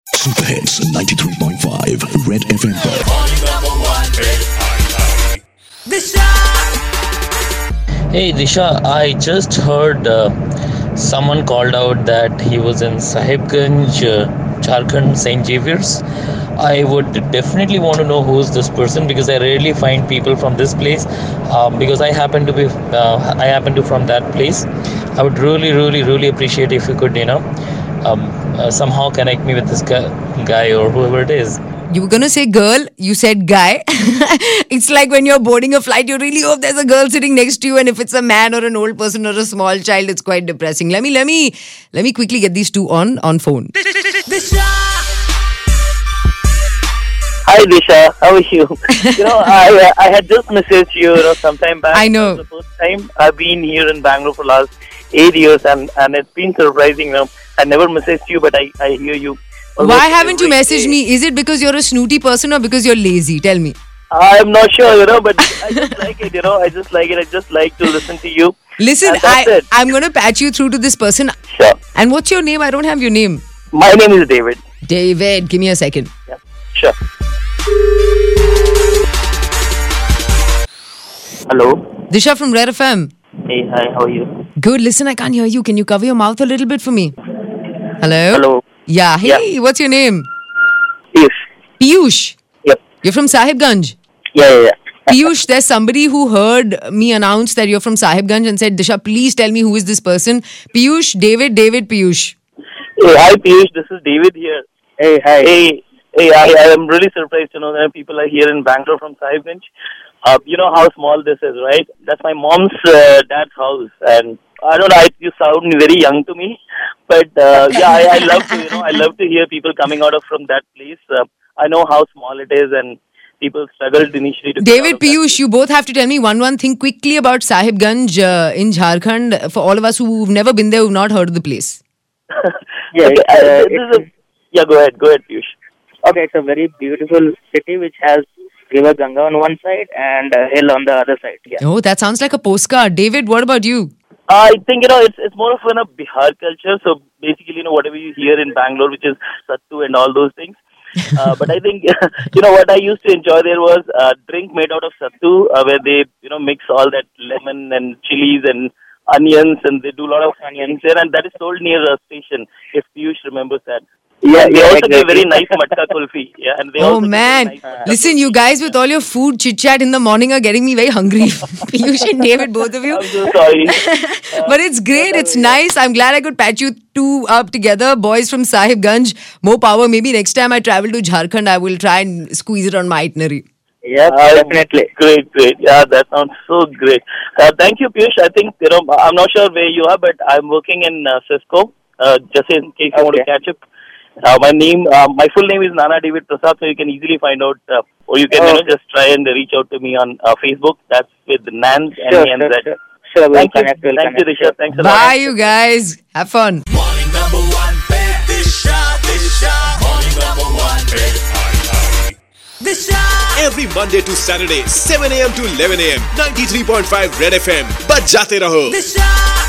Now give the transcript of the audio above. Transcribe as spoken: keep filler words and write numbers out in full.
Super Hits ninety-three point five Red F M पर Hey Disha, I just heard uh, someone called out that he was in Sahibganj, uh, Jharkhand, Saint Xavier's. I would definitely want to know who's this person because I rarely find people from this place. Um, because I happen to be, uh, I happen to from that place. I would really, really, really appreciate if you could, you know, um, uh, somehow connect me with this guy, guy or whoever it is. You were gonna say girl, you said guy. It's like when you're boarding a flight, you really hope there's a girl sitting next to you, and if it's a man or an old person or a small child, it's quite depressing. Let me, let me, let me quickly get these two on on phone. Hi Disha, how are you? You know, I I had just messaged you, you know, sometime back. I know. The first time I've been here in Bangalore for last eight years, and and it's been surprising. You know, I never messaged you, but I I hear you. Why haven't you messaged me? Is it because you're a snooty person or because you're lazy? Tell me. I'm not sure, you know, but I just like it, you know. I just like it. I just like to listen to you. Listen, And that's I, it. I'm going to patch you through to this person. Sure. And what's your name? I don't have your name. My name is David. David, give me a second. Yeah. Sure. Hello. Disha from Red F M. Hey, hi. How are you? Good. Listen, I can't hear you. Can you cover your mouth a little bit for me? Hello? Hello. Yeah. Hey, Yeah. what's your name? Yes. Piyush. Yep. You're from Sahibganj. Yeah, yeah, yeah. Piyush, there's somebody who heard me announce that you're from Sahibganj and said, Disha, please tell me who is this person. Piyush, David, David, Piyush. Hey, hi Piyush. This is David here. Hey, hi. Hey, hey. I, I am really surprised to know that people are here in Bangalore from Sahibganj. Uh, you know how small this is, right? That's my mom's uh, dad's house, and I don't know. I, you sound very young to me, but uh, yeah, I, I love to, you know, I love to hear people coming out of from that place. Uh, I know how small it is, and people struggled initially to. David, Piyush, you both have to tell me one one thing quickly about Sahibganj uh, in Jharkhand for all of us who've never been there, who've not heard of the place. Yeah, okay, it's, uh, uh, this it's is a, yeah. Go ahead, go ahead, Piyush. okay, it's a very beautiful city which has River Ganga on one side and a hill on the other side. Yeah. Oh, that sounds like a postcard. David, what about you? I think, you know, it's it's more of an, a Bihar culture. So basically, you know, whatever you hear in Bangalore, which is sattu and all those things. Uh, but I think, you know, what I used to enjoy there was a drink made out of sattu, uh, where they, you know, mix all that lemon and chilies and onions, and they do a lot of onions there, and that is sold near a station, if Piyush remembers that. Yeah, And they yeah, also exactly. give very nice matka kulfi. Yeah, and they Oh also give man, very nice matka listen, you guys with all your food chit chat in the morning are getting me very hungry. Piyush and David, both of you. I'm so sorry. But it's great, it's nice. I'm glad I could patch you two up together. Boys from Sahibganj, more power. Maybe next time I travel to Jharkhand, I will try and squeeze it on my itinerary. Yeah, Uh, definitely. Great, great. Yeah, that sounds so great. Uh, thank you, Piyush. I think, you know, I'm not sure where you are, but I'm working in uh, Cisco, uh, just in case you want to Okay. catch up. Uh, my name, uh, my full name is Nana David Prasad, so you can easily find out, uh, or you can, you know, just try and reach out to me on uh, Facebook. That's with Nans, Sure, N A N sure, Z. sure. Sure, we'll Thank you. connect, we'll Thank you, connect. Disha. Thanks a lot. Bye, you guys. Have fun. Morning number one, babe. Disha, Disha. Morning number one, babe. Disha. Every Monday to Saturday, seven a.m. to eleven a.m. ninety-three point five Red F M. बज जाते रहो. Disha.